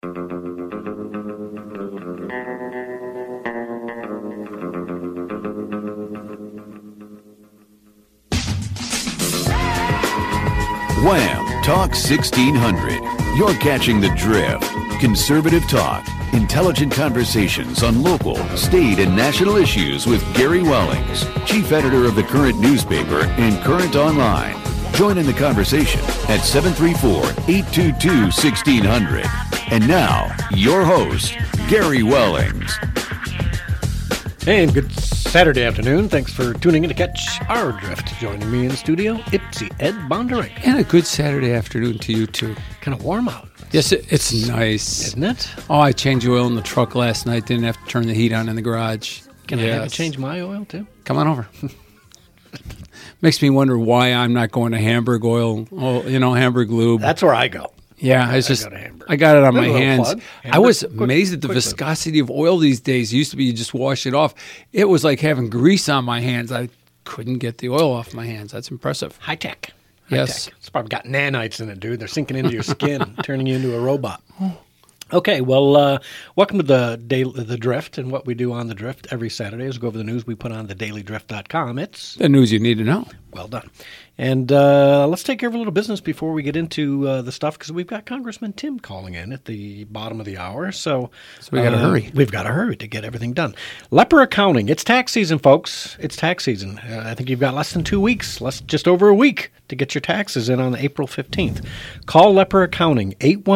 Wham! Talk 1600. You're catching the drift. Conservative talk. Intelligent conversations on local, state, and national issues with Gary Wellings, chief editor of the Current newspaper and Current Online. Join in the conversation at 734-822-1600. And now, your host, Gary Wellings. Hey, and good Saturday afternoon. Thanks for tuning in to catch our drift. Joining me in the studio, Ipsy Ed Bondurant. And a good Saturday afternoon to you, too. Kind of warm out. Yes, it's nice. Isn't it? Oh, I changed oil in the truck last night. Didn't have to turn the heat on in the garage. Can I have to change my oil, too? Come on over. Makes me wonder why I'm not going to Hamburg oil, Hamburg lube. That's where I go. Yeah, I got it on my hands. I was amazed at the viscosity of oil these days. It used to be you just wash it off. It was like having grease on my hands. I couldn't get the oil off my hands. That's impressive. High tech. Yes. It's probably got nanites in it, dude. They're sinking into your skin and turning you into a robot. Okay, well, welcome to the Drift, and what we do on the Drift every Saturday is go over the news we put on thedailydrift.com. It's the news you need to know. Well done. And let's take care of a little business before we get into the stuff, because we've got Congressman Tim calling in at the bottom of the hour. So we got to hurry. We've got to hurry to get everything done. Leper Accounting. It's tax season, folks. It's tax season. I think you've got less than 2 weeks, just over a week to get your taxes in on April 15th. Call Leper Accounting,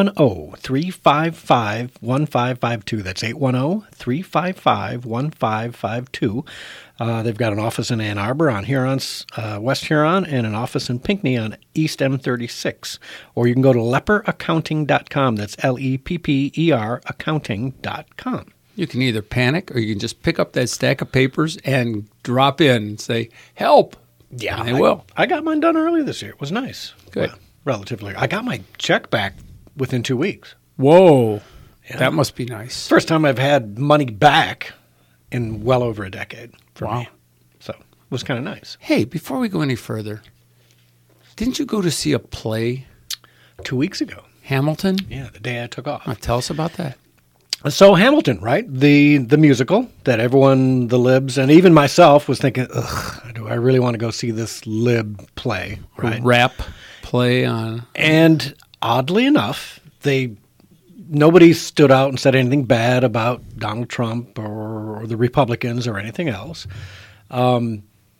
810-355-1552. That's 810-355-1552. They've got an office in Ann Arbor on Huron's West Huron, and an office in Pinckney on East M36. Or you can go to leperaccounting.com. That's LEPPER accounting.com. You can either panic or you can just pick up that stack of papers and drop in and say, help. Yeah, and they will. I got mine done early this year. It was nice. Good. Well, relatively. I got my check back within 2 weeks. Whoa. Yeah. That must be nice. First time I've had money back in well over a decade for me. So it was kind of nice. Hey, before we go any further, didn't you go to see a play 2 weeks ago? Hamilton? Yeah, the day I took off. Tell us about that. So Hamilton, right? The musical that everyone, the libs, and even myself was thinking, ugh, do I really want to go see this lib play, right? A rap play on. And oddly enough, nobody stood out and said anything bad about Donald Trump or the Republicans or anything else. The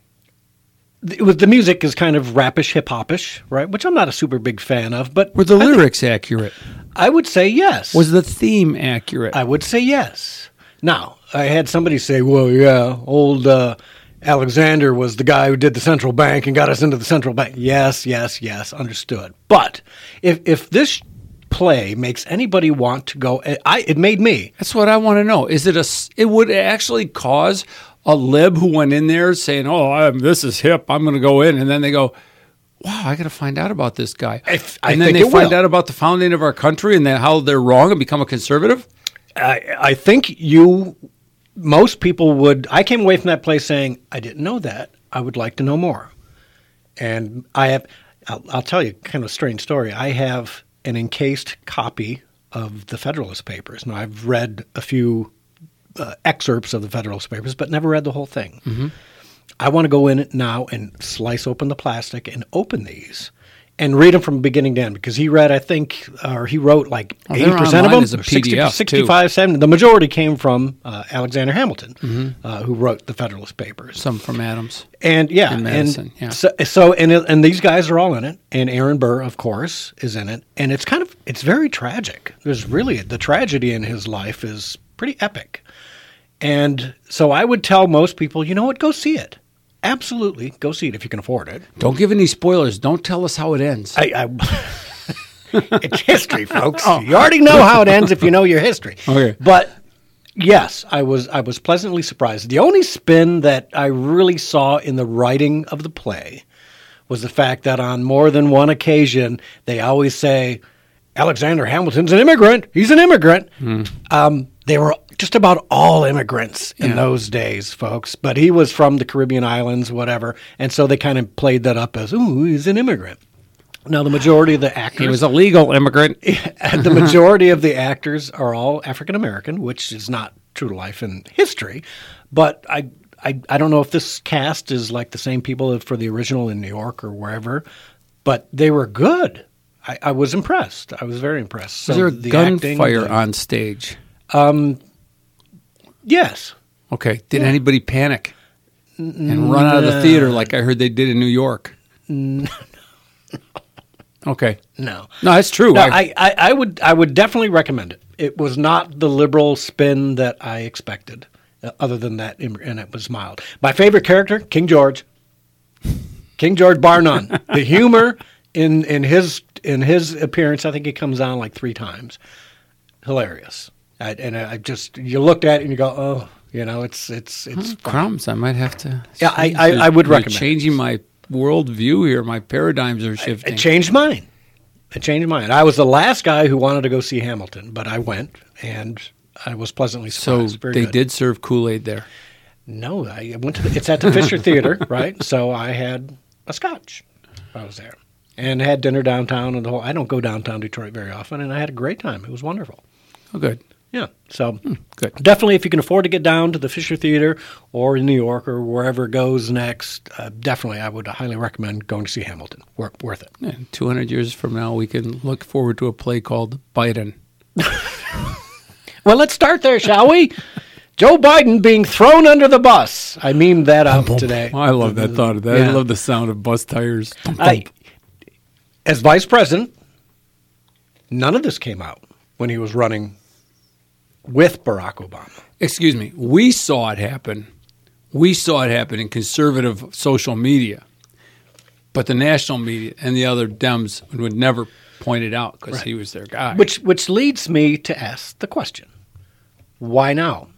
music is kind of rapish, hip-hopish, right? Which I'm not a super big fan of, but were the lyrics accurate? I would say yes. Was the theme accurate? I would say yes. Now, I had somebody say, well, yeah, old Alexander was the guy who did the central bank and got us into the central bank. Yes, understood. But if this play makes anybody want to go, it made me. That's what I want to know. It would actually cause a lib who went in there saying, this is hip, I'm going to go in, and then they go, wow, I got to find out about this guy. And then they find out about the founding of our country and how they're wrong and become a conservative? I think most people would. I came away from that place saying, I didn't know that. I would like to know more. And I'll tell you kind of a strange story. I have an encased copy of the Federalist Papers. Now, I've read a few excerpts of the Federalist Papers, but never read the whole thing. Mm-hmm. I want to go in now and slice open the plastic and open these and read them from beginning to end, because he wrote like 80% of them, as a PDF 65, 70. The majority came from Alexander Hamilton, who wrote the Federalist Papers. Some from Adams. And Madison, and these guys are all in it, and Aaron Burr, of course, is in it, and it's very tragic. There's really the tragedy in his life is pretty epic. And so I would tell most people, you know what, go see it. Absolutely, go see it if you can afford it. Don't give any spoilers. Don't tell us how it ends. It's history, folks. You already know how it ends if you know your history. Okay. But yes, I was pleasantly surprised. The only spin that I really saw in the writing of the play was the fact that on more than one occasion they always say, Alexander Hamilton's an immigrant. He's an immigrant. They were just about all immigrants in those days, folks. But he was from the Caribbean islands, whatever. And so they kind of played that up as, ooh, he's an immigrant. Now, the majority of the actors... He was a legal immigrant. The majority of the actors are all African-American, which is not true to life in history. But I don't know if this cast is like the same people for the original in New York or wherever, but they were good. I was impressed. I was very impressed. So was there a gunfire on stage? Yes. Okay. Did anybody panic and run out of the theater like I heard they did in New York? No. Okay. No, that's true. No, I would definitely recommend it. It was not the liberal spin that I expected. Other than that, and it was mild. My favorite character, King George. King George, bar none. The humor in his appearance, I think he comes on like 3 times. Hilarious. You looked at it and you go, oh, it's crumbs. I might have to. Yeah, I would recommend. You're changing my world view here. My paradigms are shifting. It changed mine. I was the last guy who wanted to go see Hamilton, but I went, and I was pleasantly surprised. So Very they good. did serve Kool-Aid there? No, I went to it's at the Fisher Theater, right? So I had a scotch while I was there, and had dinner downtown, and I don't go downtown Detroit very often, and I had a great time. It was wonderful. Oh, good. Yeah, so good. Definitely, if you can afford to get down to the Fisher Theater or in New York or wherever it goes next, definitely I would highly recommend going to see Hamilton. Worth it. Yeah, 200 years from now, we can look forward to a play called Biden. Well, let's start there, shall we? Joe Biden being thrown under the bus. I memed that out today. I love that thought of that. Yeah. I love the sound of bus tires. As vice president, none of this came out when he was running with Barack Obama. Excuse me. We saw it happen. We saw it happen in conservative social media. But the national media and the other Dems would never point it out because he was their guy. Which leads me to ask the question, why now?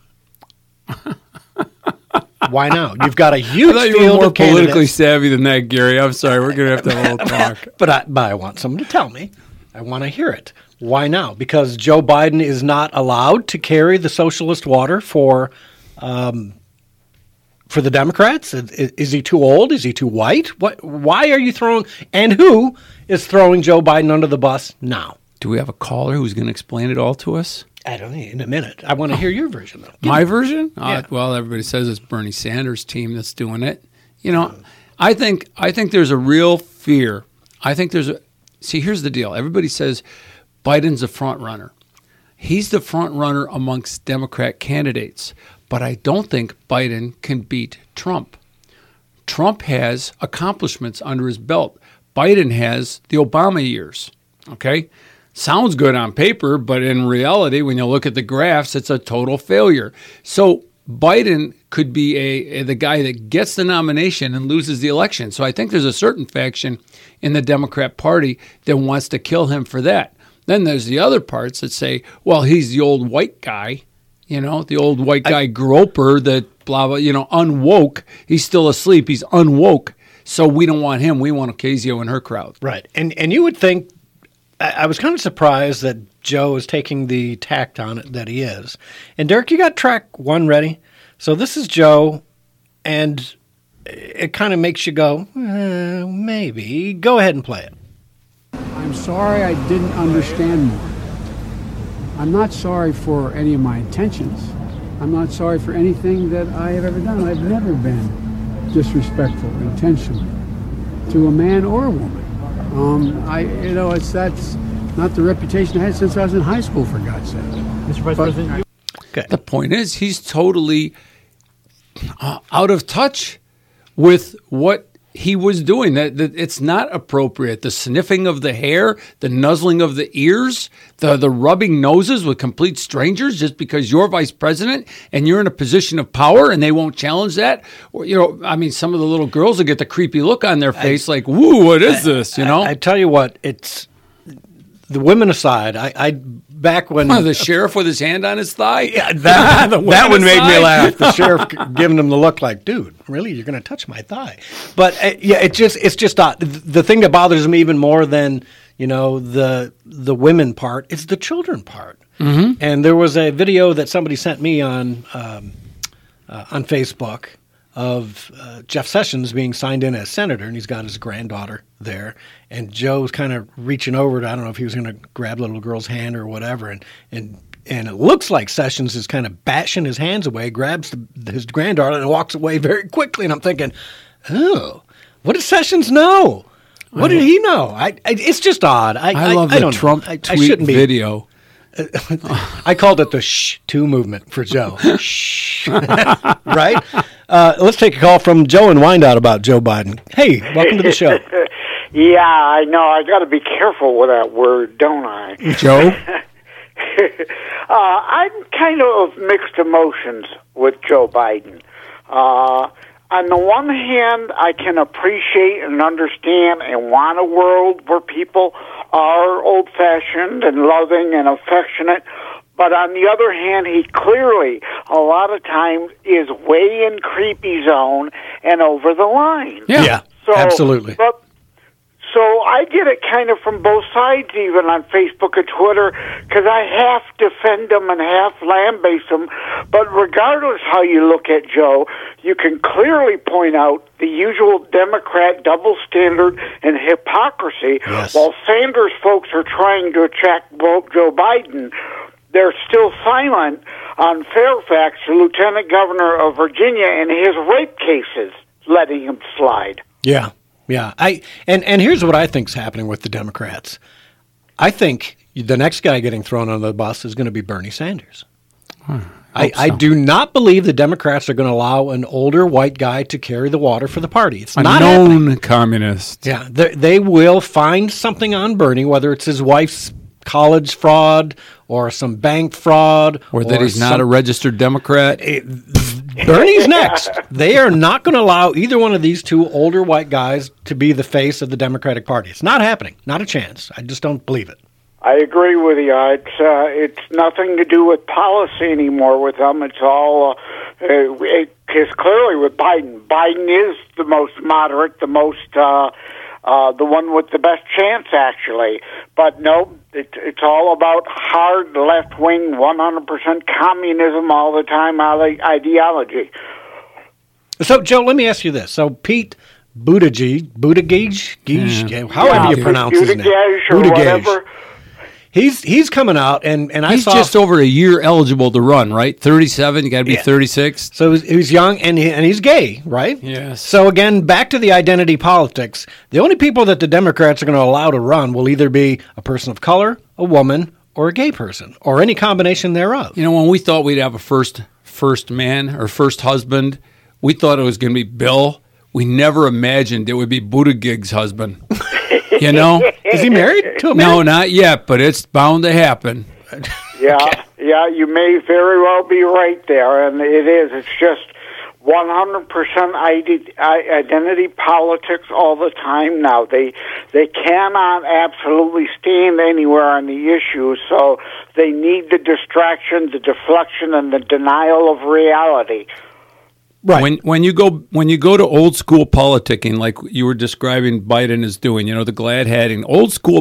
Why now? You've got a huge I thought field you were more of candidates. politically savvy than that, Gary. I'm sorry. We're going to have to have a little talk. But I want someone to tell me. I want to hear it. Why now? Because Joe Biden is not allowed to carry the socialist water for the Democrats? Is he too old? Is he too white? Why are you throwing – and who is throwing Joe Biden under the bus now? Do we have a caller who's going to explain it all to us? I don't know. In a minute. I want to hear your version, though. My version? Yeah. Well, everybody says it's Bernie Sanders' team that's doing it. I think there's a real fear. See, here's the deal. Everybody says Biden's a front runner. He's the front runner amongst Democrat candidates. But I don't think Biden can beat Trump. Trump has accomplishments under his belt. Biden has the Obama years. Okay? Sounds good on paper, but in reality, when you look at the graphs, it's a total failure. So Biden could be the guy that gets the nomination and loses the election. So I think there's a certain faction in the Democrat Party that wants to kill him for that. Then there's the other parts that say, well, he's the old white guy, the old white guy groper that blah, blah, unwoke. He's still asleep. He's unwoke. So we don't want him. We want Ocasio and her crowd. Right. And you would think, I was kind of surprised that Joe is taking the tact on it that he is. And Derek, you got track 1 ready? So this is Joe, and it kind of makes you go, maybe. Go ahead and play it. I'm sorry I didn't understand more. I'm not sorry for any of my intentions. I'm not sorry for anything that I have ever done. I've never been disrespectful intentionally to a man or a woman. That's not the reputation I had since I was in high school, for God's sake. Mr. Vice President, the point is he's totally out of touch with what he was doing. That it's not appropriate. The sniffing of the hair, the nuzzling of the ears, the rubbing noses with complete strangers just because you're vice president and you're in a position of power and they won't challenge that. Or, some of the little girls will get the creepy look on their face like, woo, what is this? I tell you what, it's the women aside. I back when the sheriff with his hand on his thigh. Yeah, that one made me laugh. The sheriff giving him the look like, dude, really, you're going to touch my thigh? But it's just odd. The thing that bothers me even more than the women part is the children part. Mm-hmm. And there was a video that somebody sent me on Facebook of Jeff Sessions being signed in as senator, and he's got his granddaughter there. And Joe's kind of reaching over to, I don't know if he was going to grab the little girl's hand or whatever, and it looks like Sessions is kind of bashing his hands away, grabs his granddaughter, and walks away very quickly. And I'm thinking, oh, what does Sessions know? What did he know? It's just odd. I love the Trump tweet video. I called it the shh-2 movement for Joe. Shh. Right? Let's take a call from Joe in Wyandotte about Joe Biden. Hey, welcome to the show. Yeah, I know. I got to be careful with that word, don't I? Joe? I'm kind of mixed emotions with Joe Biden. On the one hand, I can appreciate and understand and want a world where people are old-fashioned and loving and affectionate. But on the other hand, he clearly, a lot of times, is way in creepy zone and over the line. Yeah, absolutely. So I get it kind of from both sides, even on Facebook and Twitter, because I half defend him and half lambaste him. But regardless how you look at Joe, you can clearly point out the usual Democrat double standard and hypocrisy. Yes. While Sanders folks are trying to attract Joe Biden, they're still silent on Fairfax, the lieutenant governor of Virginia, and his rape cases, letting him slide. Yeah. Yeah, and here's what I think's happening with the Democrats. I think the next guy getting thrown on the bus is going to be Bernie Sanders. I do not believe the Democrats are going to allow an older white guy to carry the water for the party. It's not known happening. Communist. Yeah, they will find something on Bernie, whether it's his wife's college fraud or some bank fraud. Or that he's not a registered Democrat. Bernie's next. They are not going to allow either one of these two older white guys to be the face of the Democratic Party. It's not happening. Not a chance. I just don't believe it. I agree with you. It's nothing to do with policy anymore with them. It's all it's clearly with Biden. Biden is the most moderate, the most the one with the best chance, actually. But no, it's all about hard left-wing, 100% communism all the time ideology. So, Joe, let me ask you this. So, Pete Buttigieg, however you pronounce his name. Buttigieg, whatever. He's coming out, and I he's saw... just over a year eligible to run, right? 37, you got to be 36. So he's young, and he's gay, right? Yes. So again, back to the identity politics. The only people that the Democrats are going to allow to run will either be a person of color, a woman, or a gay person, or any combination thereof. You know, when we thought we'd have a first man or first husband, we thought it was going to be Bill. We never imagined it would be Buttigieg's husband. You know? Is he married to a man? No, not yet, but it's bound to happen. Yeah, you may very well be right there, and it is. It's just 100% identity politics all the time now. They cannot absolutely stand anywhere on the issue, so they need the distraction, the deflection, and the denial of reality. Right. When you go to old school politicking, like you were describing Biden is doing, you know, the glad hatting, old school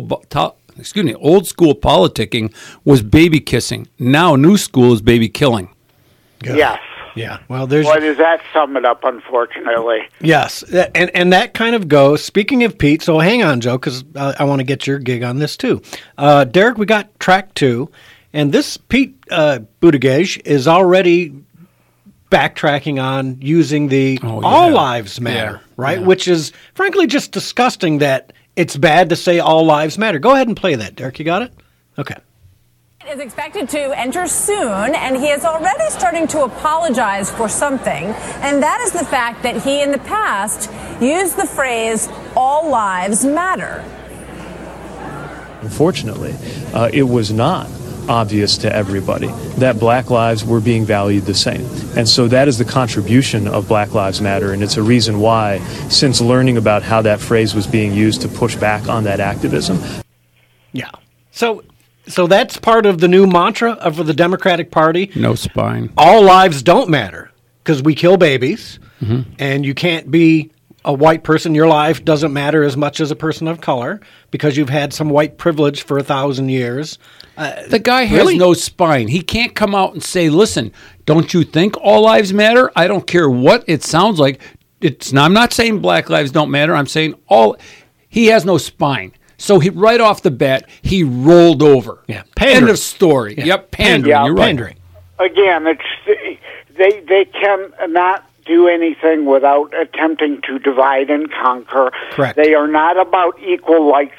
politicking was baby kissing. Now new school is baby killing. Yes. Yeah. Well, Boy, does that sum it up, unfortunately. Yes, and that kind of goes. Speaking of Pete, so hang on, Joe, because I want to get your gig on this too. Derek, we got track 2, and this Pete Buttigieg is already backtracking on using the all lives matter, right? Yeah. Which is, frankly, just disgusting that it's bad to say all lives matter. Go ahead and play that, Derek. You got it? Okay. Is expected to enter soon, and he is already starting to apologize for something, and that is the fact that he in the past used the phrase all lives matter. Unfortunately, it was not obvious to everybody that Black lives were being valued the same. And so that is the contribution of Black Lives Matter, and it's a reason why, since learning about how that phrase was being used to push back on that activism. Yeah. So that's part of the new mantra of the Democratic Party. No spine. All lives don't matter because we kill babies, and you can't be a white person. Your life doesn't matter as much as a person of color because you've had some white privilege for 1,000 years. The guy has no spine. He can't come out and say, listen, don't you think all lives matter? I don't care what it sounds like. I'm not saying black lives don't matter. I'm saying he has no spine. So right off the bat, he rolled over. Yeah, pandering. End of story. Yeah. Yep, pandering. Yeah, you're pandering. Right. Again, they can not do anything without attempting to divide and conquer. Correct. They are not about equal rights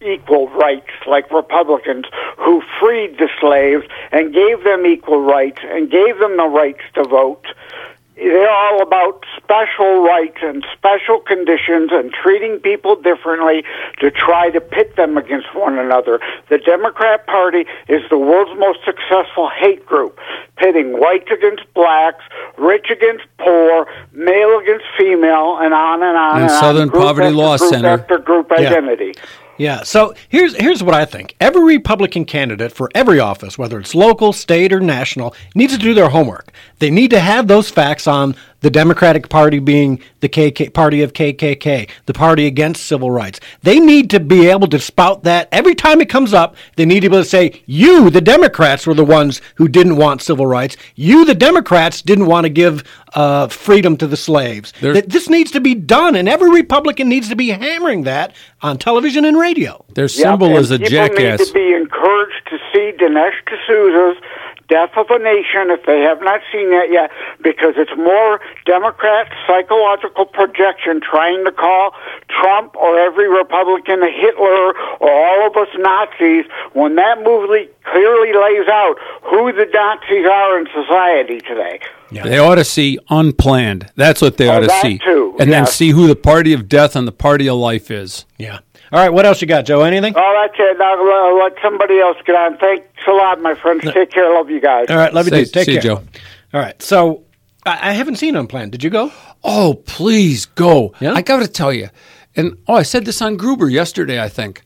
like Republicans who freed the slaves and gave them equal rights and gave them the rights to vote. They're all about special rights and special conditions and treating people differently to try to pit them against one another. The Democrat Party is the world's most successful hate group, pitting whites against blacks, rich against poor, male against female, and on and on. And Southern Poverty Law Center. After group identity. Yeah, so here's what I think. Every Republican candidate for every office, whether it's local, state, or national, needs to do their homework. They need to have those facts on the Democratic Party being the party of KKK, the party against civil rights. They need to be able to spout that every time it comes up. They need to be able to say, you, the Democrats, were the ones who didn't want civil rights. You, the Democrats, didn't want to give freedom to the slaves. This needs to be done, and every Republican needs to be hammering that on television and radio. Their symbol is a jackass. People need to be encouraged to see Dinesh D'Souza's Death of a Nation, if they have not seen that yet, because it's more Democrat psychological projection trying to call Trump or every Republican a Hitler or all of us Nazis, when that movie clearly lays out who the Nazis are in society today. Yeah. They ought to see Unplanned. That's what they ought to see. Too, and then see who the party of death and the party of life is. Yeah. All right, what else you got, Joe? Anything? Oh, that's it. I'll let somebody else get on. Thanks a lot, my friends. Take care. Love you guys. All right, love you too. Take care. You, Joe. All right, so I haven't seen Unplanned. Did you go? Oh, please go. Yeah? I got to tell you. And, I said this on Gruber yesterday, I think.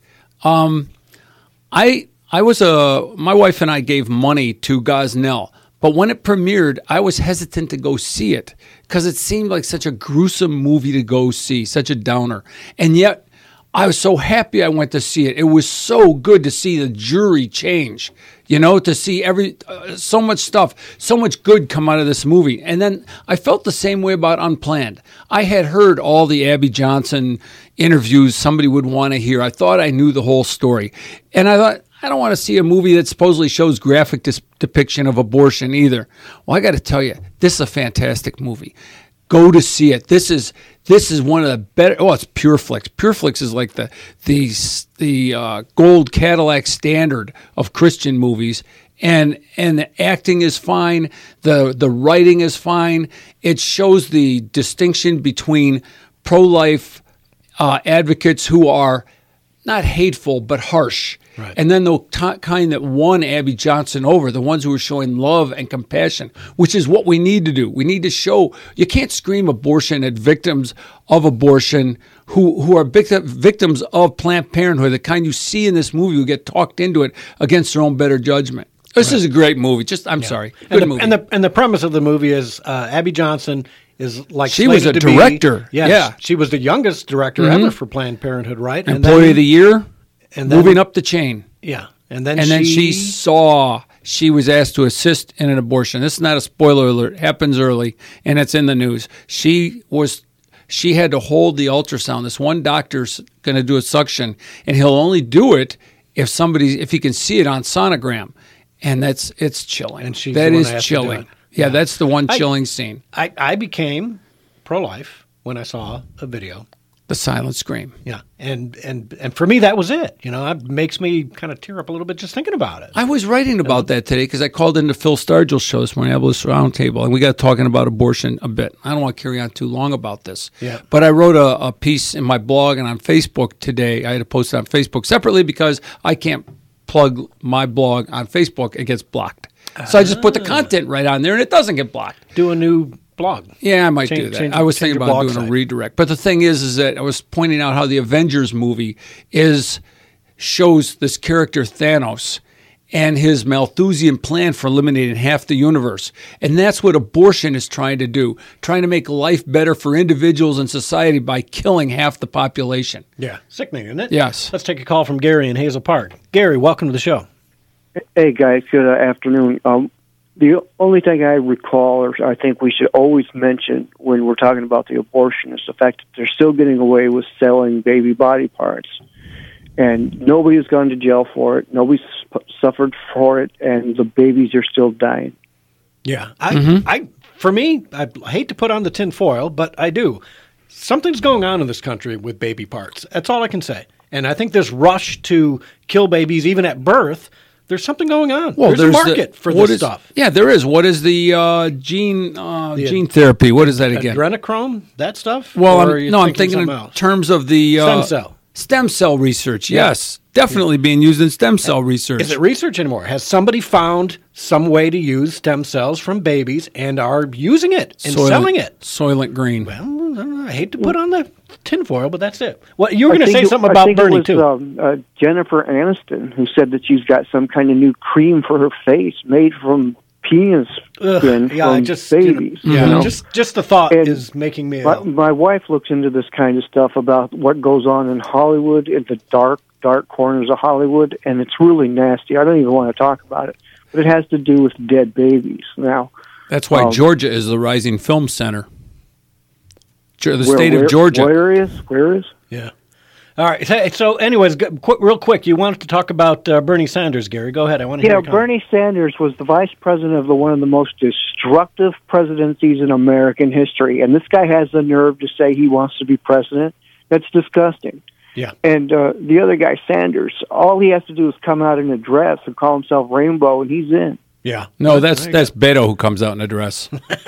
My wife and I gave money to Gosnell. But when it premiered, I was hesitant to go see it because it seemed like such a gruesome movie to go see, such a downer. And yet, I was so happy I went to see it. It was so good to see the jury change, to see so much stuff, so much good come out of this movie. And then I felt the same way about Unplanned. I had heard all the Abby Johnson interviews somebody would want to hear. I thought I knew the whole story. And I thought, I don't want to see a movie that supposedly shows graphic depiction of abortion either. Well, I got to tell you, this is a fantastic movie. Go to see it. This is one of the better. Oh, it's PureFlix. PureFlix is like the gold Cadillac standard of Christian movies, and the acting is fine. The writing is fine. It shows the distinction between pro-life advocates who are not hateful but harsh. Right. And then the kind that won Abby Johnson over, the ones who are showing love and compassion, which is what we need to do. We need to show, you can't scream abortion at victims of abortion who are victims of Planned Parenthood, the kind you see in this movie who get talked into it against their own better judgment. This is a great movie. Sorry. Good movie. And the premise of the movie is Abby Johnson is like she was a director. Yeah. She was the youngest director ever for Planned Parenthood, right? Employee of the Year. And then, moving up the chain. Yeah. And then she saw she was asked to assist in an abortion. This is not a spoiler alert. It happens early, and it's in the news. She had to hold the ultrasound. This one doctor's going to do a suction, and he'll only do it if he can see it on sonogram. And it's chilling. And that is chilling. Yeah, that's the one chilling scene. I became pro-life when I saw a video. The silent scream. Yeah, and for me that was it. It makes me kind of tear up a little bit just thinking about it. I was writing about that today because I called into Phil Stargell's show this morning, Abolition Roundtable, and we got talking about abortion a bit. I don't want to carry on too long about this. Yeah. But I wrote a piece in my blog and on Facebook today. I had to post it on Facebook separately because I can't plug my blog on Facebook. It gets blocked. So I just put the content right on there and it doesn't get blocked. Do a new blog. Yeah, I might do that. I was thinking about doing a redirect. But the thing is that I was pointing out how the Avengers movie shows this character Thanos and his Malthusian plan for eliminating half the universe. And that's what abortion is trying to do, trying to make life better for individuals and society by killing half the population. Yeah, sickening, isn't it? Yes. Let's take a call from Gary in Hazel Park. Gary, welcome to the show. Hey, guys, good afternoon. The only thing I recall, or I think we should always mention when we're talking about the abortion, is the fact that they're still getting away with selling baby body parts. And nobody has gone to jail for it. Nobody's suffered for it, and the babies are still dying. Yeah. For me, I hate to put on the tin foil, but I do. Something's going on in this country with baby parts. That's all I can say. And I think this rush to kill babies, even at birth, there's something going on. Well, there's a market for this stuff. Yeah, there is. What is the gene therapy? What is that again? Adrenochrome? That stuff? Well, I'm thinking in terms of the stem cell research. Yes, definitely being used in stem cell research. Is it research anymore? Has somebody found some way to use stem cells from babies and are using it and selling it? Soylent Green. Well, I hate to put on the tinfoil, but that's it. Well, you were going to say something about Bernie, too. Jennifer Aniston, who said that she's got some kind of new cream for her face made from penis skin from babies. Just the thought is making me ill. My wife looks into this kind of stuff about what goes on in Hollywood, in the dark corners of Hollywood, and it's really nasty. I don't even want to talk about it, but it has to do with dead babies. Now, that's why Georgia is the rising film center. The state of Georgia. Where is? Yeah. All right. So, anyways, real quick, you wanted to talk about Bernie Sanders, Gary. Go ahead. I want to hear your comment. Bernie Sanders was the vice president of one of the most destructive presidencies in American history, and this guy has the nerve to say he wants to be president. That's disgusting. Yeah. And the other guy, Sanders, all he has to do is come out in a dress and call himself Rainbow, and he's in. Yeah. No, that's Beto who comes out in a dress.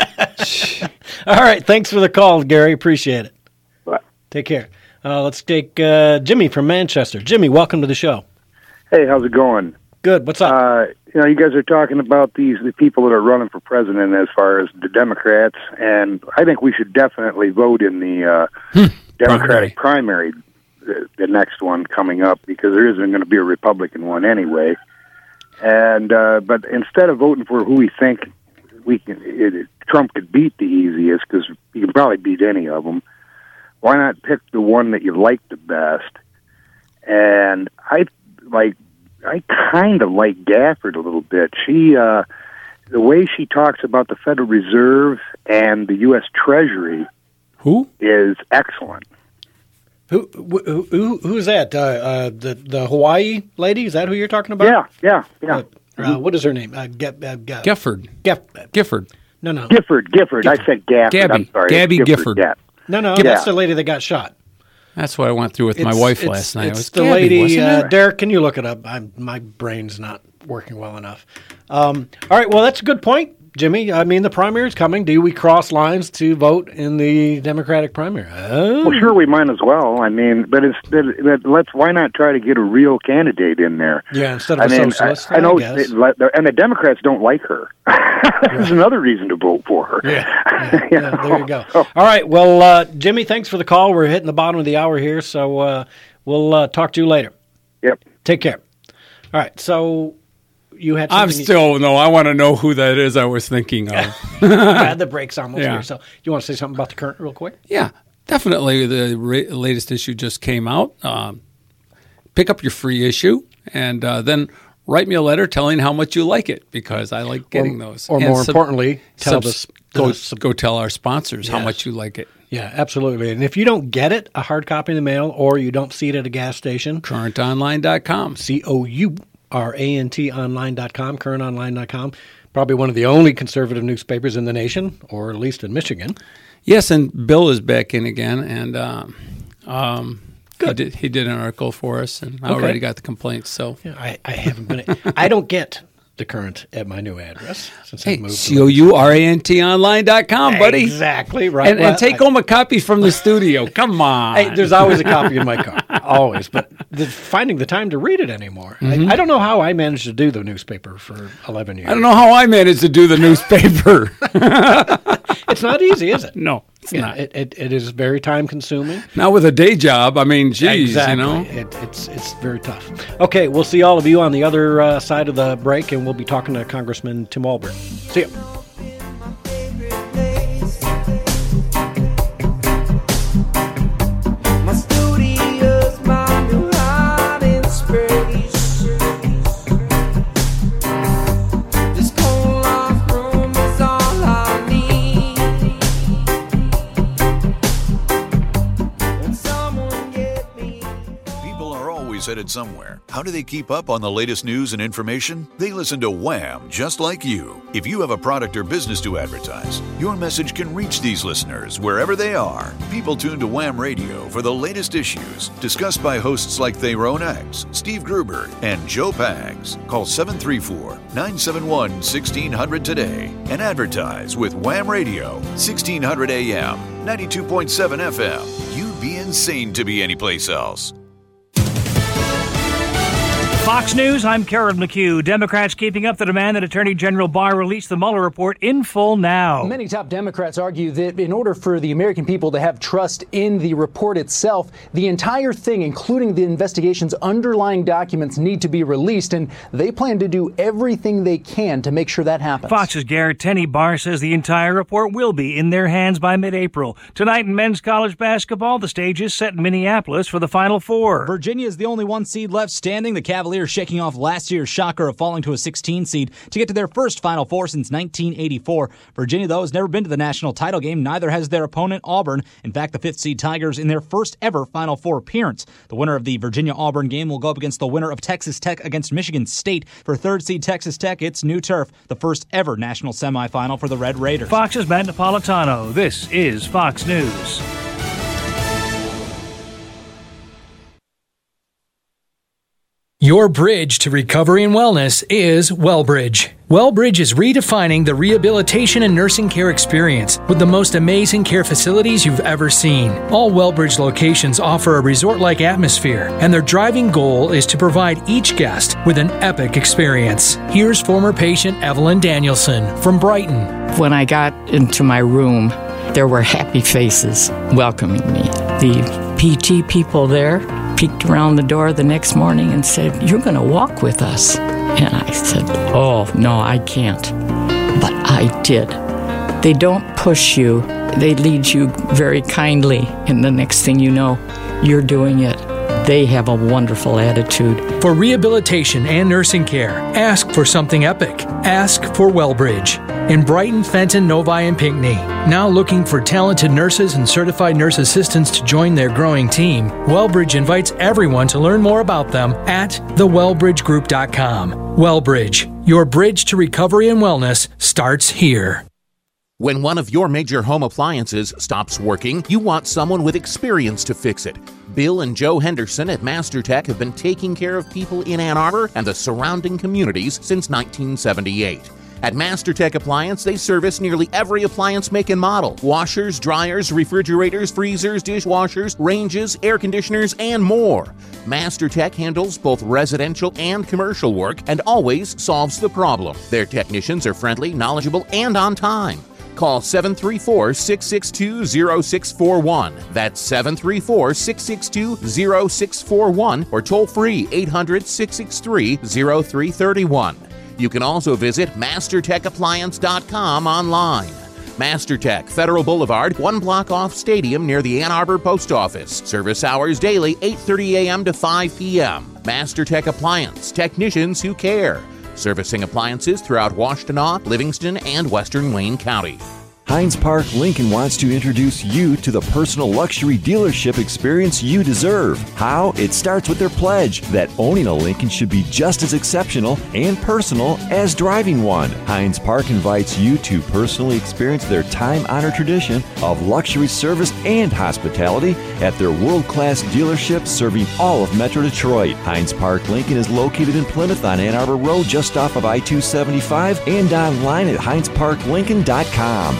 All right. Thanks for the call, Gary. Appreciate it. Bye. Take care. Let's take Jimmy from Manchester. Jimmy, welcome to the show. Hey, how's it going? Good. What's up? You guys are talking about the people that are running for president as far as the Democrats, and I think we should definitely vote in the Democratic primary, the next one coming up, because there isn't going to be a Republican one anyway. And but instead of voting for who we think Trump could beat the easiest, because he can probably beat any of them, why not pick the one that you like the best? And I kind of like Gafford a little bit. She, the way she talks about the Federal Reserve and the U.S. Treasury, is excellent. Who's that? The Hawaii lady? Is that who you're talking about? Yeah. What is her name? Gifford. Gifford. No. Gifford. I said Gafford. Gabby. I'm sorry. Gabby Gifford. Yeah. No, that's the lady that got shot. That's what I went through with my wife last night. It's the lady. Derek, can you look it up? My brain's not working well enough. All right. Well, that's a good point, Jimmy. I mean, the primary is coming. Do we cross lines to vote in the Democratic primary? Well, sure, we might as well. I mean, but why not try to get a real candidate in there? Yeah, instead of a socialist. I know, and the Democrats don't like her. There's another reason to vote for her. Yeah, there you go. All right, well, Jimmy, thanks for the call. We're hitting the bottom of the hour here, so we'll talk to you later. Yep. Take care. All right, so you had I want to know who that is I was thinking of. The break's almost here, so you want to say something about the current real quick? Yeah, definitely. The latest issue just came out. Pick up your free issue, and then write me a letter telling how much you like it, because I like getting those. Or more importantly, go tell our sponsors how much you like it. Yeah, absolutely. And if you don't get it, a hard copy in the mail, or you don't see it at a gas station, CurrentOnline.com. CourantonLine.com, CurrentOnline.com. Probably one of the only conservative newspapers in the nation, or at least in Michigan. Yes, and Bill is back in again, and he did an article for us, and I already got the complaints. So I haven't been. I don't get the Current at my new address since I moved. CourantonLine.com, buddy. Exactly right. And take home a copy from the studio. Come on. Hey, there's always a copy in my car, always. But finding the time to read it anymore. Mm-hmm. I don't know how I managed to do the newspaper for 11 years. I don't know how I managed to do the newspaper. It's not easy, is it? No, it's not. It is very time consuming. Not with a day job. I mean, geez, exactly. It's very tough. Okay, we'll see all of you on the other side of the break, and we'll be talking to Congressman Tim Albright. See you. always headed somewhere. How do they keep up on the latest news and information? They listen to Wham, just like you. If you have a product or business to advertise, your message can reach these listeners wherever they are. People tune to Wham Radio for the latest issues, discussed by hosts like Thayrone X, Steve Gruber, and Joe Pags. Call 734-971-1600 today and advertise with Wham Radio, 1600 AM, 92.7 FM. You'd be insane to be anyplace else. Fox News, I'm Karen McHugh. Democrats keeping up the demand that Attorney General Barr release the Mueller report in full now. Many top Democrats argue that in order for the American people to have trust in the report itself, the entire thing, including the investigation's underlying documents, need to be released, and they plan to do everything they can to make sure that happens. Fox's Garrett Tenney. Barr says the entire report will be in their hands by mid-April. Tonight in men's college basketball, the stage is set in Minneapolis for the Final Four. Virginia is the only one seed left standing. The Cavaliers shaking off last year's shocker of falling to a 16 seed to get to their first Final Four since 1984. Virginia, though, has never been to the national title game. Neither has their opponent, Auburn. In fact, the 5th seed Tigers in their first ever Final Four appearance. The winner of the Virginia-Auburn game will go up against the winner of Texas Tech against Michigan State. For 3rd seed Texas Tech, it's new turf, the first ever national semifinal for the Red Raiders. Fox's Matt Napolitano. This is Fox News. Your bridge to recovery and wellness is WellBridge. WellBridge is redefining the rehabilitation and nursing care experience with the most amazing care facilities you've ever seen. All WellBridge locations offer a resort-like atmosphere, and their driving goal is to provide each guest with an epic experience. Here's former patient Evelyn Danielson from Brighton. When I got into my room, there were happy faces welcoming me. The PT people there peeked around the door the next morning and said, "You're going to walk with us." And I said, "Oh, no, I can't." But I did. They don't push you. They lead you very kindly. And the next thing you know, you're doing it. They have a wonderful attitude. For rehabilitation and nursing care, ask for something epic. Ask for WellBridge. In Brighton, Fenton, Novi, and Pinckney. Now looking for talented nurses and certified nurse assistants to join their growing team, WellBridge invites everyone to learn more about them at thewellbridgegroup.com. WellBridge, your bridge to recovery and wellness starts here. When one of your major home appliances stops working, you want someone with experience to fix it. Bill and Joe Henderson at MasterTech have been taking care of people in Ann Arbor and the surrounding communities since 1978. At MasterTech Appliance, they service nearly every appliance make and model. Washers, dryers, refrigerators, freezers, dishwashers, ranges, air conditioners, and more. MasterTech handles both residential and commercial work and always solves the problem. Their technicians are friendly, knowledgeable, and on time. Call 734-662-0641. That's 734-662-0641 or toll free 800-663-0331. You can also visit MasterTechAppliance.com online. MasterTech, Federal Boulevard, 1 block off Stadium near the Ann Arbor Post Office. Service hours daily, 8:30 a.m. to 5 p.m. MasterTech Appliance, technicians who care. Servicing appliances throughout Washtenaw, Livingston, and Western Wayne County. Hines Park Lincoln wants to introduce you to the personal luxury dealership experience you deserve. How? It starts with their pledge that owning a Lincoln should be just as exceptional and personal as driving one. Hines Park invites you to personally experience their time-honored tradition of luxury service and hospitality at their world-class dealership serving all of Metro Detroit. Hines Park Lincoln is located in Plymouth on Ann Arbor Road just off of I-275 and online at HinesParkLincoln.com.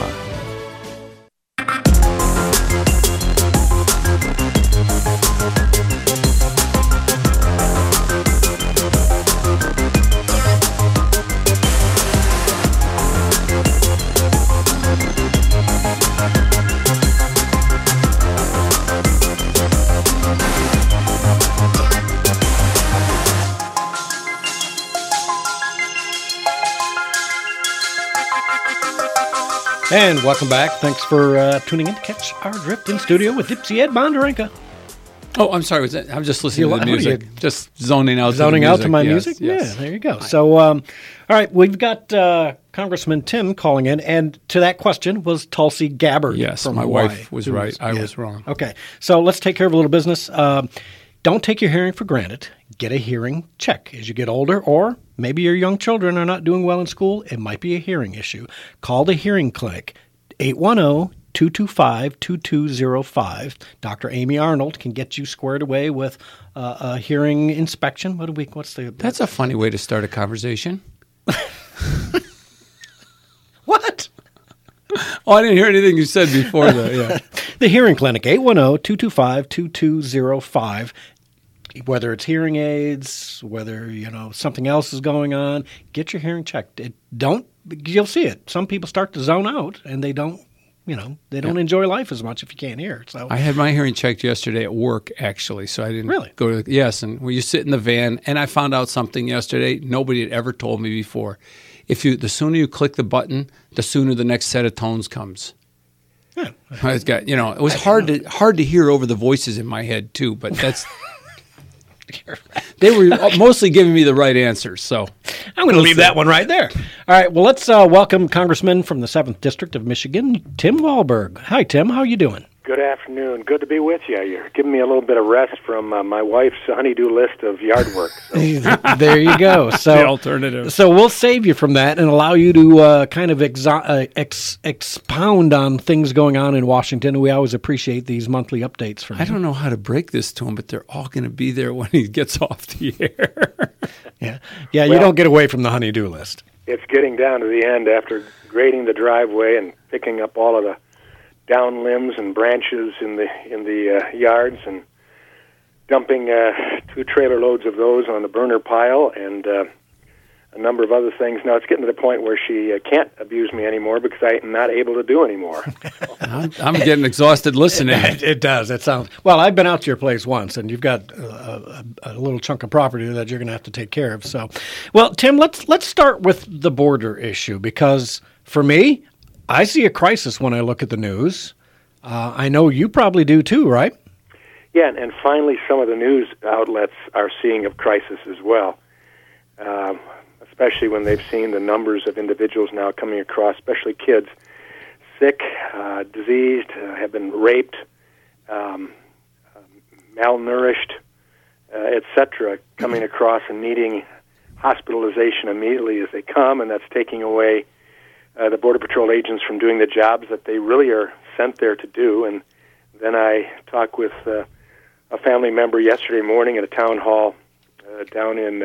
And welcome back. Thanks for tuning in to catch our drift in studio with Dipsy Ed Bondarenka. Oh, I'm sorry. I'm just listening to the music. Just zoning out. Zoning out to my music? Yes. Yeah, there you go. So, all right, we've got Congressman Tim calling in, and to that question, was Tulsi Gabbard Yes, from my Hawaii. wife was right. I was wrong. Okay, so let's take care of a little business. don't take your hearing for granted. Get a hearing check as you get older, or maybe your young children are not doing well in school. It might be a hearing issue. Call the Hearing Clinic, 810-225-2205. Dr. Amy Arnold can get you squared away with a hearing inspection. That's a funny way to start a conversation. What? Oh, I didn't hear anything you said before that. Yeah. The Hearing Clinic, 810-225-2205. Whether it's hearing aids, whether something else is going on, get your hearing checked. You'll see it. Some people start to zone out, and they don't enjoy life as much if you can't hear. So I had my hearing checked yesterday at work, actually. So I didn't go to yes. And when you sit in the van, and I found out something yesterday nobody had ever told me before. The sooner you click the button, the sooner the next set of tones comes. Yeah. It was hard to hear over the voices in my head too, but that's. They were mostly giving me the right answers, so I'm going to leave that one right there. All right, well, let's welcome Congressman from the 7th District of Michigan, Tim Walberg. Hi, Tim. How are you doing? Good afternoon. Good to be with you. You're giving me a little bit of rest from my wife's honey-do list of yard work. So. There you go. So, the alternative. So we'll save you from that and allow you to kind of expound on things going on in Washington. We always appreciate these monthly updates from you. I don't know how to break this to him, but they're all going to be there when he gets off the air. Yeah. You don't get away from the honey-do list. It's getting down to the end after grading the driveway and picking up all of the down limbs and branches in the yards and dumping 2 trailer loads of those on the burner pile and a number of other things. Now it's getting to the point where she can't abuse me anymore because I'm not able to do anymore. I'm getting exhausted listening. It does. It sounds well. I've been out to your place once, and you've got a little chunk of property that you're going to have to take care of. So, well, Tim, let's start with the border issue because for me, I see a crisis when I look at the news. I know you probably do too, right? Yeah, and finally some of the news outlets are seeing a crisis as well, especially when they've seen the numbers of individuals now coming across, especially kids, sick, diseased, have been raped, malnourished, etc., coming across and needing hospitalization immediately as they come, and that's taking away the Border Patrol agents from doing the jobs that they really are sent there to do. And then I talked with a family member yesterday morning at a town hall down in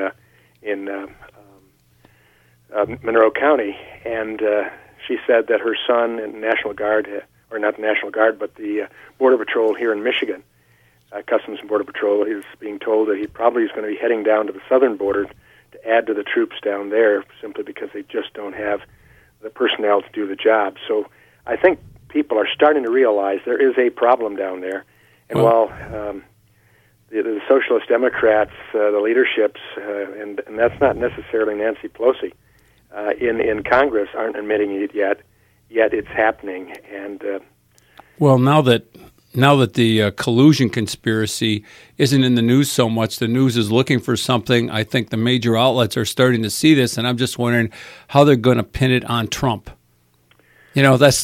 Monroe County, and she said that her son in National Guard, or not the National Guard, but the Border Patrol here in Michigan, Customs and Border Patrol, is being told that he probably is going to be heading down to the southern border to add to the troops down there simply because they just don't have the personnel to do the job. So I think people are starting to realize there is a problem down there. And while the Socialist Democrats, the leaderships, and that's not necessarily Nancy Pelosi, in Congress aren't admitting it yet it's happening. And well, now that the collusion conspiracy isn't in the news so much, the news is looking for something. I think the major outlets are starting to see this, and I'm just wondering how they're going to pin it on Trump. There's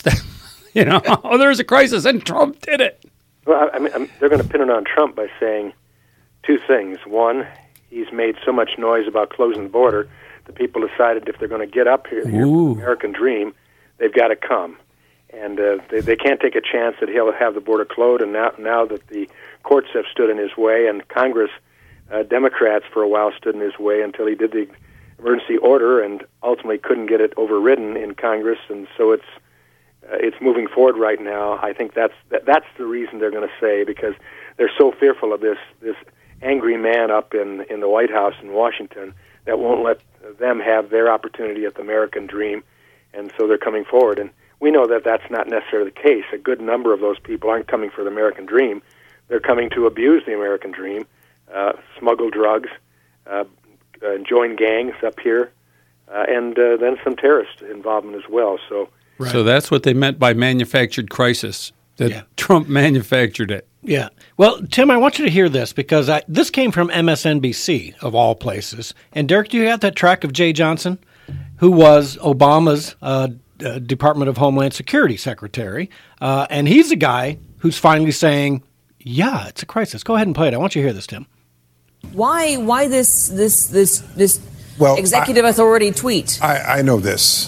a crisis, and Trump did it. Well, I mean, they're going to pin it on Trump by saying 2 things. One, he's made so much noise about closing the border that people decided if they're going to get up here for the American dream, they've got to come. And they can't take a chance that he'll have the border closed. And now that the courts have stood in his way, and Congress, Democrats for a while stood in his way until he did the emergency order, and ultimately couldn't get it overridden in Congress. And so it's moving forward right now. I think that's the reason they're going to say, because they're so fearful of this angry man up in the White House in Washington that won't let them have their opportunity at the American dream, and so they're coming forward. And we know that that's not necessarily the case. A good number of those people aren't coming for the American dream. They're coming to abuse the American dream, smuggle drugs, join gangs up here, and then some terrorist involvement as well. So, So that's what they meant by manufactured crisis, that Trump manufactured it. Yeah. Well, Tim, I want you to hear this because this came from MSNBC, of all places. And, Derek, do you have that track of Jay Johnson, who was Obama's Department of Homeland Security secretary? And he's the guy who's finally saying, Yeah, it's a crisis. Go ahead and play it. I want you to hear this, Tim. Why this executive authority tweet? I know this.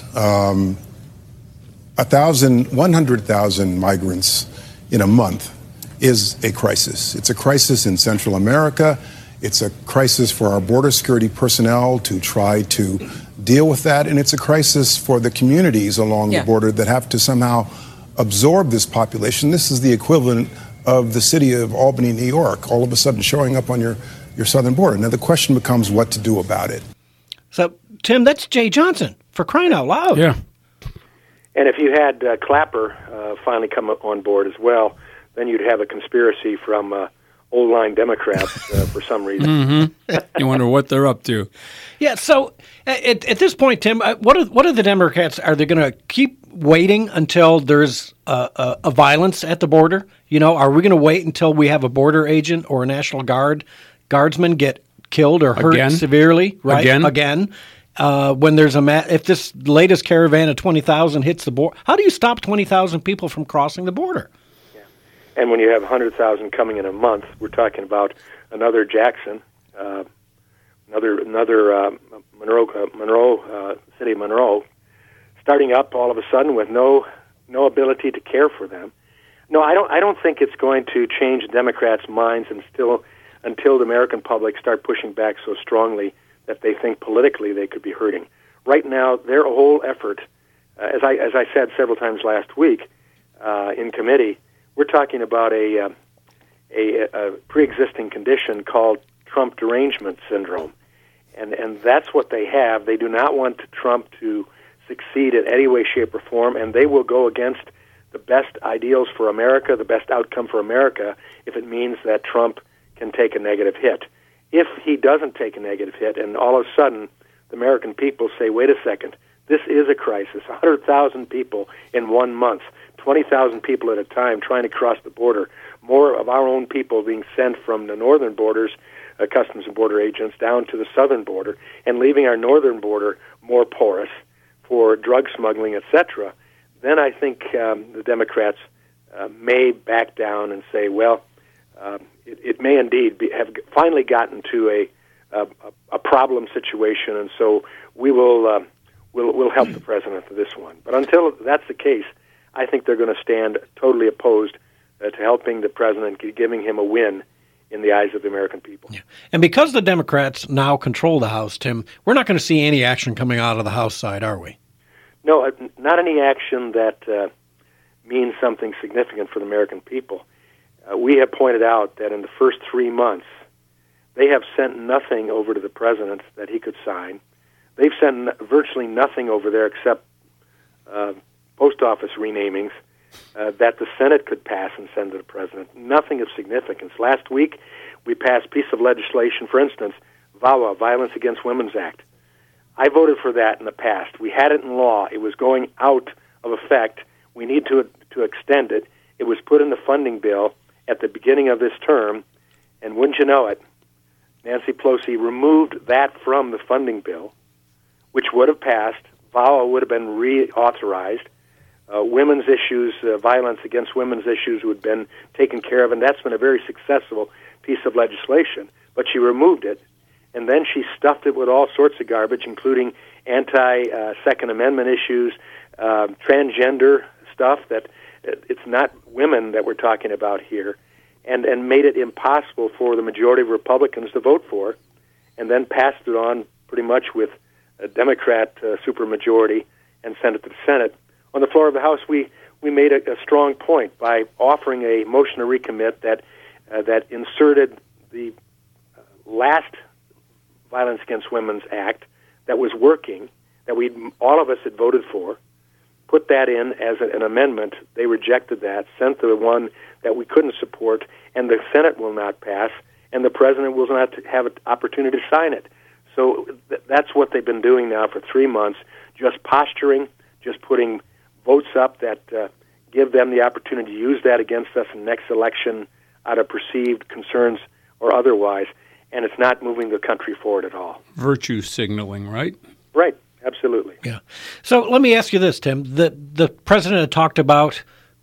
100,000 migrants in a month is a crisis. It's a crisis in Central America. It's a crisis for our border security personnel to try to deal with that. And it's a crisis for the communities along the border that have to somehow absorb this population. This is the equivalent of the city of Albany, New York, all of a sudden showing up on your southern border. Now, the question becomes what to do about it. So, Tim, that's Jay Johnson, for crying out loud. Yeah. And if you had Clapper finally come on board as well, then you'd have a conspiracy from old line Democrats for some reason. Mm-hmm. You wonder what they're up to. Yeah. So at this point, Tim, what are the Democrats? Are they going to keep waiting until there's a violence at the border? You know, are we going to wait until we have a border agent or a National Guardsman get killed or hurt severely? Right. Again. When there's if this latest caravan of 20,000 hits the border, how do you stop 20,000 people from crossing the border? And when you have 100,000 coming in a month, we're talking about another Jackson, another Monroe, city of Monroe, starting up all of a sudden with no ability to care for them. No, I don't think it's going to change Democrats' minds until the American public start pushing back so strongly that they think politically they could be hurting. Right now, their whole effort, as I said several times last week in committee, we're talking about a pre-existing condition called Trump derangement syndrome, and that's what they have. They do not want Trump to succeed in any way, shape, or form, and they will go against the best ideals for America, the best outcome for America, if it means that Trump can take a negative hit. If he doesn't take a negative hit, and all of a sudden the American people say, wait a second, this is a crisis, 100,000 people in 1 month, 20,000 people at a time trying to cross the border, more of our own people being sent from the northern borders, Customs and Border agents, down to the southern border, and leaving our northern border more porous for drug smuggling, etc., then I think the Democrats may back down and say, well, it may indeed have finally gotten to a problem situation, and so we'll help the president for this one. But until that's the case, I think they're going to stand totally opposed to helping the president, giving him a win in the eyes of the American people. Yeah. And because the Democrats now control the House, Tim, we're not going to see any action coming out of the House side, are we? No, not any action that means something significant for the American people. We have pointed out that in the first 3 months, they have sent nothing over to the president that he could sign. They've sent virtually nothing over there except post office renamings that the Senate could pass and send to the president. Nothing of significance. Last week, we passed a piece of legislation, for instance, VAWA, Violence Against Women's Act. I voted for that in the past. We had it in law. It was going out of effect. We need to extend it. It was put in the funding bill at the beginning of this term, and wouldn't you know it, Nancy Pelosi removed that from the funding bill, which would have passed. VAWA would have been reauthorized. Women's issues, violence against women's issues would have been taken care of, and that's been a very successful piece of legislation. But she removed it, and then she stuffed it with all sorts of garbage, including anti-Second Amendment issues, transgender stuff that it's not women that we're talking about here, and made it impossible for the majority of Republicans to vote for, and then passed it on pretty much with a Democrat supermajority and sent it to the Senate. On the floor of the House, we made a strong point by offering a motion to recommit that inserted the last Violence Against Women's Act that was working, that all of us had voted for, put that in as an amendment. They rejected that, sent the one that we couldn't support, and the Senate will not pass, and the president will not have an opportunity to sign it. So that's what they've been doing now for 3 months, just posturing, just putting votes up that give them the opportunity to use that against us in the next election out of perceived concerns or otherwise, and it's not moving the country forward at all. Virtue signaling, right? Right, absolutely. Yeah. So let me ask you this, Tim. The president had talked about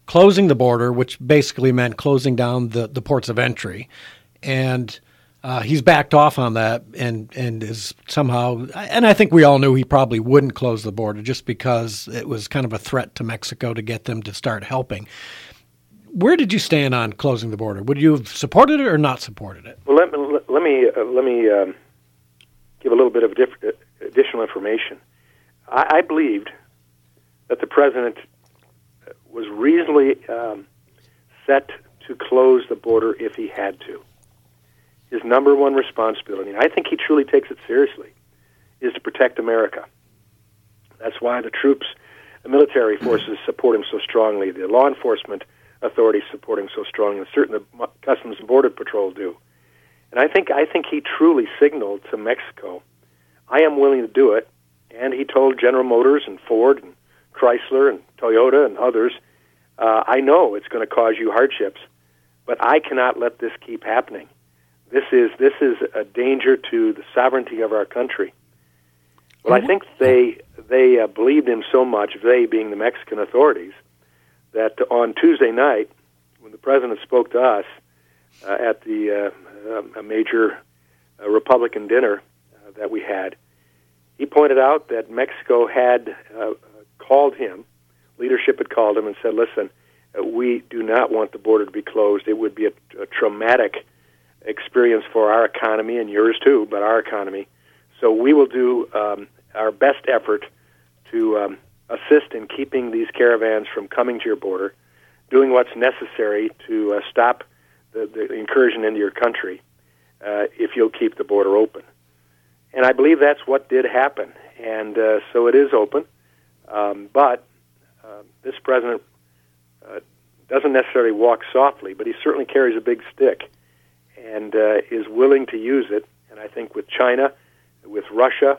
closing the border, which basically meant closing down the ports of entry. And he's backed off on that and is somehow – and I think we all knew he probably wouldn't close the border just because it was kind of a threat to Mexico to get them to start helping. Where did you stand on closing the border? Would you have supported it or not supported it? Well, let me give a little bit of additional information. I believed that the president was reasonably set to close the border if he had to. His number one responsibility, and I think he truly takes it seriously, is to protect America. That's why the troops, the military forces support him so strongly. The law enforcement authorities support him so strongly, and certainly the Customs and Border Patrol do. And I think he truly signaled to Mexico, I am willing to do it. And he told General Motors and Ford and Chrysler and Toyota and others, I know it's going to cause you hardships, but I cannot let this keep happening. This is a danger to the sovereignty of our country. Well, I think they believed him so much, they being the Mexican authorities, that on Tuesday night, when the president spoke to us at the a major Republican dinner that we had, he pointed out that Mexico had called him, leadership had called him and said, listen, we do not want the border to be closed. It would be a traumatic experience for our economy and yours too, but our economy. So we will do our best effort to assist in keeping these caravans from coming to your border, doing what's necessary to stop the incursion into your country if you'll keep the border open. And I believe that's what did happen. And so it is open. But this president doesn't necessarily walk softly, but he certainly carries a big stick and is willing to use it. And I think with China, with Russia,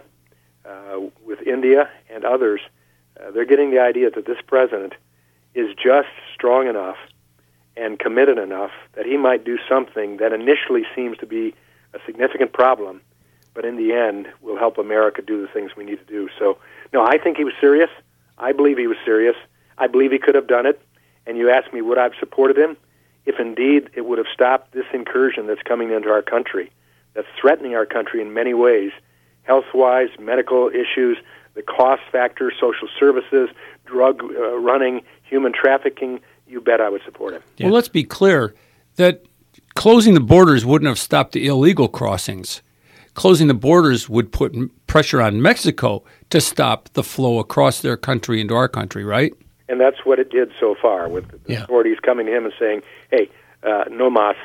with India, and others, they're getting the idea that this president is just strong enough and committed enough that he might do something that initially seems to be a significant problem, but in the end will help America do the things we need to do. So, no, I think he was serious. I believe he was serious. I believe he could have done it. And you asked me, would I have supported him? If indeed it would have stopped this incursion that's coming into our country, that's threatening our country in many ways, health-wise, medical issues, the cost factor, social services, drug running, human trafficking, you bet I would support him. Well, let's be clear that closing the borders wouldn't have stopped the illegal crossings. Closing the borders would put pressure on Mexico to stop the flow across their country into our country, right? And that's what it did so far, with the authorities coming to him and saying, hey, no mas,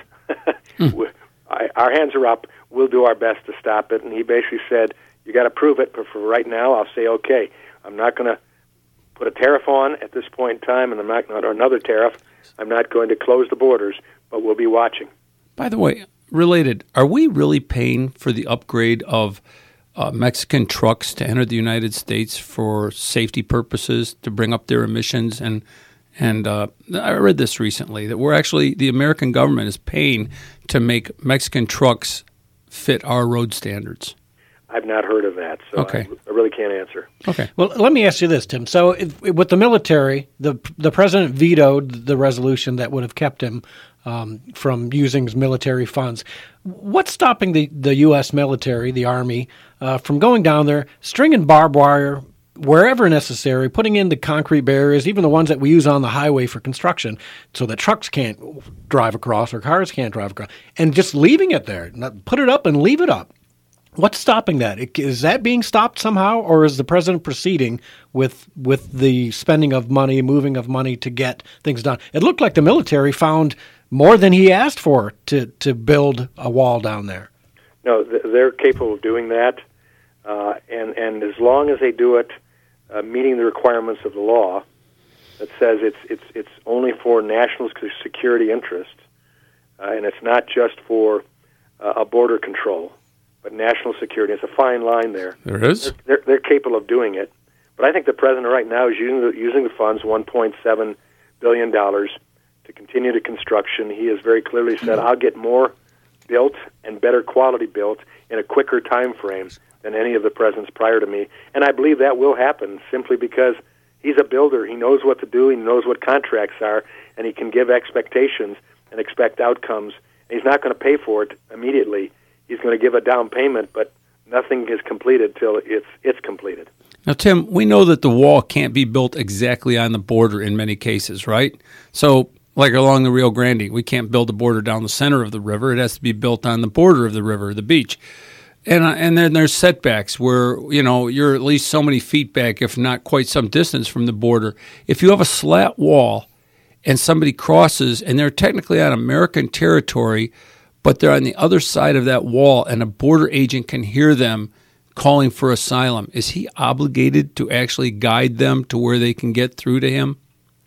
our hands are up, we'll do our best to stop it. And he basically said, you got to prove it, but for right now, I'll say, okay, I'm not going to put a tariff on at this point in time, and I'm not going to another tariff. I'm not going to close the borders, but we'll be watching. By the way, related, are we really paying for the upgrade of Mexican trucks to enter the United States for safety purposes, to bring up their emissions? And I read this recently, that we're actually, the American government is paying to make Mexican trucks fit our road standards. I've not heard of that, so okay. I really can't answer. Okay. Well, let me ask you this, Tim. So with the military, the president vetoed the resolution that would have kept him from using his military funds. What's stopping the U.S. military, the Army, from going down there, stringing barbed wire wherever necessary, putting in the concrete barriers, even the ones that we use on the highway for construction, so that trucks can't drive across or cars can't drive across, and just leaving it there? Put it up and leave it up. What's stopping that? Is that being stopped somehow, or is the president proceeding with the spending of money, moving of money to get things done? It looked like the military found more than he asked for to build a wall down there. No, they're capable of doing that, and as long as they do it meeting the requirements of the law that says it's only for national security interests, and it's not just for a border control, but national security. It's a fine line there. There is. They're capable of doing it. But I think the president right now is using the funds, $1.7 billion, to continue the construction. He has very clearly said, I'll get more built and better quality built in a quicker time frame than any of the presidents prior to me. And I believe that will happen simply because he's a builder. He knows what to do. He knows what contracts are, and he can give expectations and expect outcomes. And he's not going to pay for it immediately. He's going to give a down payment, but nothing is completed till it's completed. Now, Tim, we know that the wall can't be built exactly on the border in many cases, right? So, like along the Rio Grande, we can't build a border down the center of the river. It has to be built on the border of the river, the beach. And then there's setbacks where, you're at least so many feet back, if not quite some distance from the border. If you have a slat wall and somebody crosses and they're technically on American territory, but they're on the other side of that wall and a border agent can hear them calling for asylum, is he obligated to actually guide them to where they can get through to him?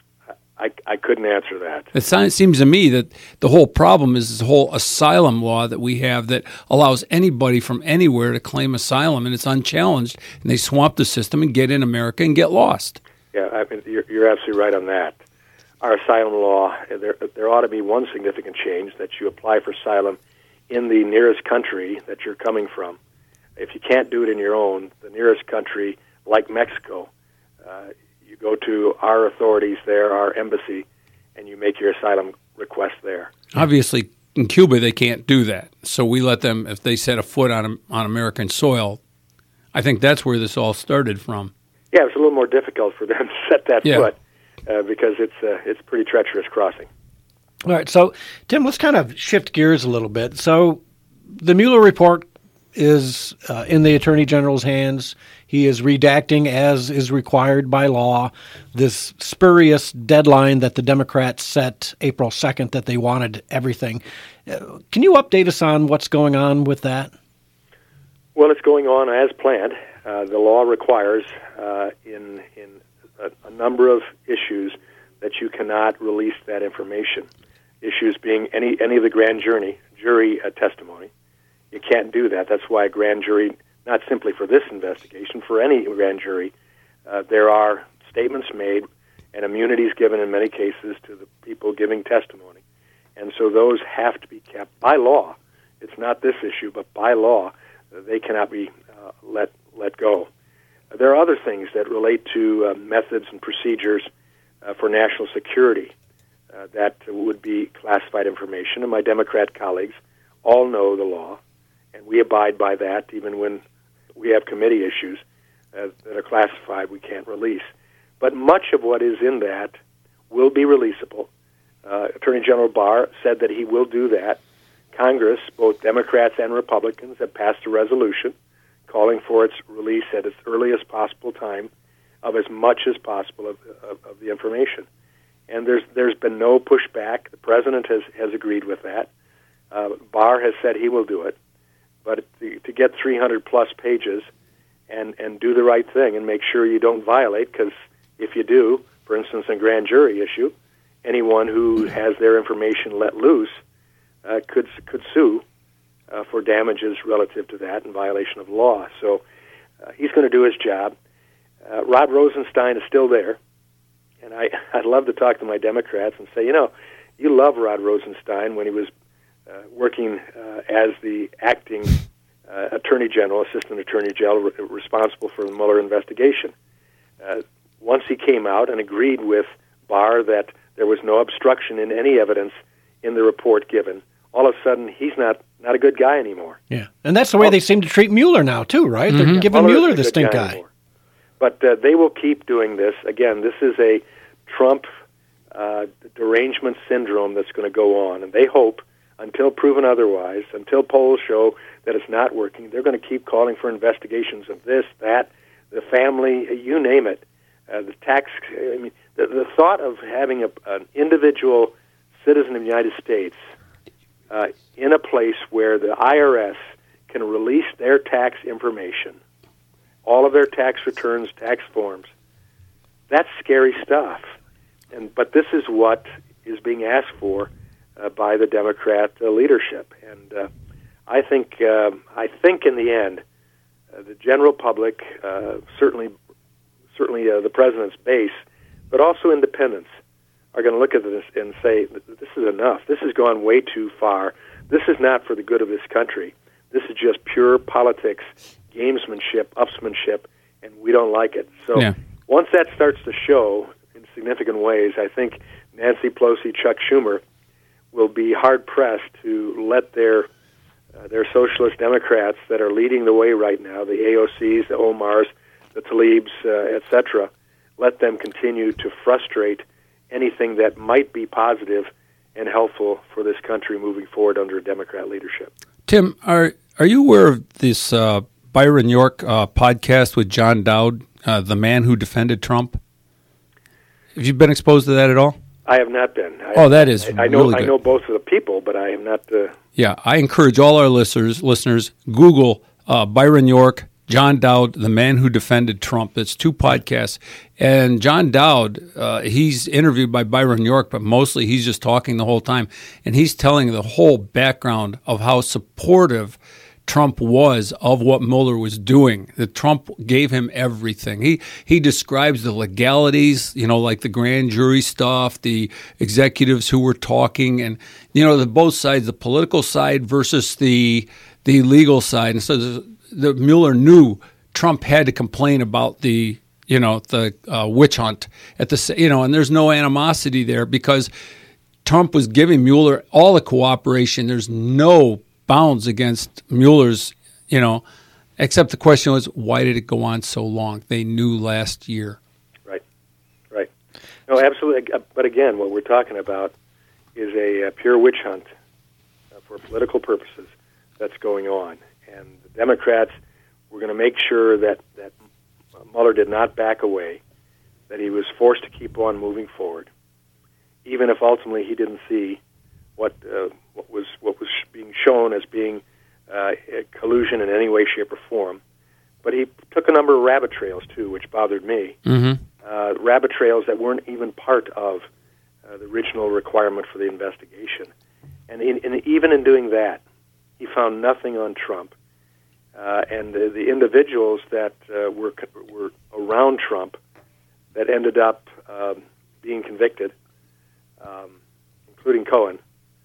I couldn't answer that. It seems to me that the whole problem is this whole asylum law that we have that allows anybody from anywhere to claim asylum, and it's unchallenged, and they swamp the system and get in America and get lost. Yeah, I mean, you're absolutely right on that. Our asylum law, there ought to be one significant change, that you apply for asylum in the nearest country that you're coming from. If you can't do it in your own, the nearest country, like Mexico, you go to our authorities there, our embassy, and you make your asylum request there. Obviously, in Cuba, they can't do that. So we let them, if they set a foot on American soil, I think that's where this all started from. Yeah, it's a little more difficult for them to set that foot because it's pretty treacherous crossing. All right, so, Tim, let's kind of shift gears a little bit. So the Mueller report is in the Attorney General's hands. He is redacting, as is required by law, this spurious deadline that the Democrats set April 2nd, that they wanted everything. Can you update us on what's going on with that? Well, it's going on as planned. The law requires in a number of issues that you cannot release that information. Issues being any of the grand jury testimony. You can't do that. That's why a grand jury, not simply for this investigation, for any grand jury, there are statements made and immunities given in many cases to the people giving testimony. And so those have to be kept by law. It's not this issue, but by law, they cannot be let go. There are other things that relate to methods and procedures for national security that would be classified information, and my Democrat colleagues all know the law, and we abide by that even when we have committee issues that are classified we can't release. But much of what is in that will be releasable. Attorney General Barr said that he will do that. Congress, both Democrats and Republicans, have passed a resolution calling for its release at its earliest possible time of as much as possible of the information. And there's been no pushback. The President has agreed with that. Barr has said he will do it. But to get 300-plus pages and do the right thing and make sure you don't violate, because if you do, for instance, in a grand jury issue, anyone who has their information let loose could sue for damages relative to that in violation of law. So he's going to do his job. Rod Rosenstein is still there, and I'd love to talk to my Democrats and say, you love Rod Rosenstein when he was working as the acting Attorney General, Assistant Attorney General, responsible for the Mueller investigation. Once he came out and agreed with Barr that there was no obstruction in any evidence in the report given, all of a sudden he's not a good guy anymore. Yeah, and that's the way they seem to treat Mueller now, too, right? Mm-hmm. They're giving Mueller the stink eye. But they will keep doing this. Again, this is a Trump derangement syndrome that's going to go on, and they hope, until proven otherwise, until polls show that it's not working, they're going to keep calling for investigations of this, that, the family, you name it. The tax, the thought of having an individual citizen of the United States in a place where the IRS can release their tax information, all of their tax returns, tax forms, that's scary stuff. But this is what is being asked for by the Democrat leadership, and I think in the end, the general public, certainly the president's base, but also independents, are going to look at this and say, this is enough. This has gone way too far. This is not for the good of this country. This is just pure politics, gamesmanship, upsmanship, and we don't like it. So once that starts to show in significant ways. I think Nancy Pelosi, Chuck Schumer will be hard-pressed to let their socialist Democrats that are leading the way right now, the AOCs, the Omars, the Tlaibs, etc., let them continue to frustrate anything that might be positive and helpful for this country moving forward under Democrat leadership. Tim, are you aware of this Byron York podcast with John Dowd, the man who defended Trump? Have you been exposed to that at all? I have not been. That is I know. really good. I know both of the people, but I have not. Yeah, I encourage all our listeners Google Byron York, John Dowd, the man who defended Trump. It's 2 podcasts. And John Dowd, he's interviewed by Byron York, but mostly he's just talking the whole time. And he's telling the whole background of how supportive Trump was of what Mueller was doing. That Trump gave him everything. He describes the legalities, like the grand jury stuff, the executives who were talking, and the both sides, the political side versus the legal side. And so the Mueller knew Trump had to complain about the witch hunt at the and there's no animosity there because Trump was giving Mueller all the cooperation. There's no bounds against Mueller's, except the question was, why did it go on so long? They knew last year. Right. No, absolutely. But again, what we're talking about is a pure witch hunt for political purposes that's going on. And the Democrats were going to make sure that Mueller did not back away, that he was forced to keep on moving forward, even if ultimately he didn't see what was being shown as being collusion in any way, shape, or form. But he took a number of rabbit trails, too, which bothered me. Mm-hmm. Rabbit trails that weren't even part of the original requirement for the investigation. And even in doing that, he found nothing on Trump. And the individuals that were around Trump that ended up being convicted, including Cohen,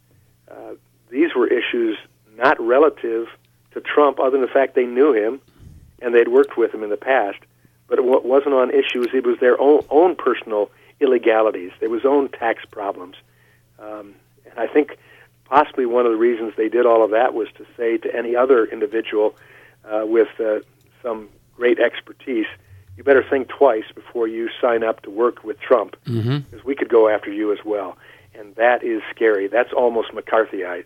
these were issues not relative to Trump other than the fact they knew him and they'd worked with him in the past, but it wasn't on issues. It was their own personal illegalities, their own tax problems. And I think possibly one of the reasons they did all of that was to say to any other individual with some great expertise, you better think twice before you sign up to work with Trump, because we could go after you as well. And that is scary. That's almost McCarthyite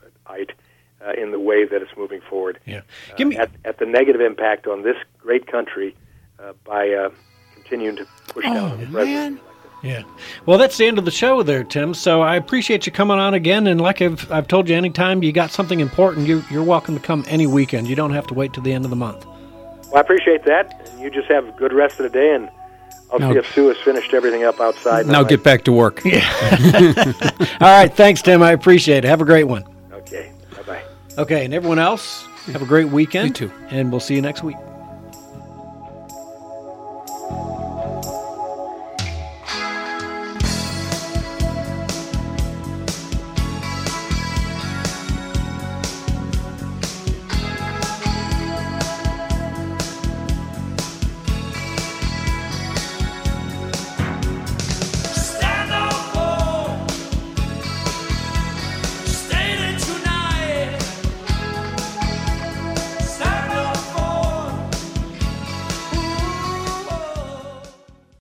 in the way that it's moving forward. Yeah. At the negative impact on this great country by continuing to push down the president. Yeah. Well, that's the end of the show there, Tim. So I appreciate you coming on again. And like I've told you, anytime you got something important, you're welcome to come any weekend. You don't have to wait till the end of the month. Well, I appreciate that. And you just have a good rest of the day, and I'll see if Sue has finished everything up outside. Now get back to work. Yeah. All right. Thanks, Tim. I appreciate it. Have a great one. Okay. Bye-bye. Okay. And everyone else, have a great weekend. You too. And we'll see you next week.